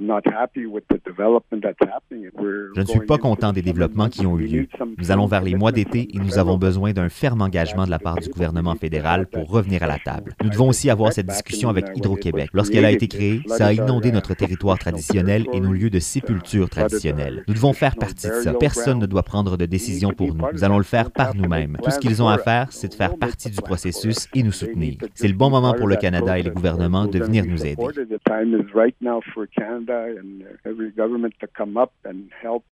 Je ne suis pas content des développements qui ont eu lieu. Nous allons vers les mois d'été et nous avons besoin d'un ferme engagement de la part du gouvernement fédéral pour revenir à la table. Nous devons aussi avoir cette discussion avec Hydro-Québec. Lorsqu'elle a été créée, ça a inondé notre territoire traditionnel et nos lieux de sépulture traditionnels. Nous devons faire partie de ça. Personne ne doit prendre de décision pour nous. Nous allons le faire par nous-mêmes. Tout ce qu'ils ont à faire, c'est de faire partie du processus et nous soutenir. C'est le bon moment pour le Canada et les gouvernements de venir nous aider.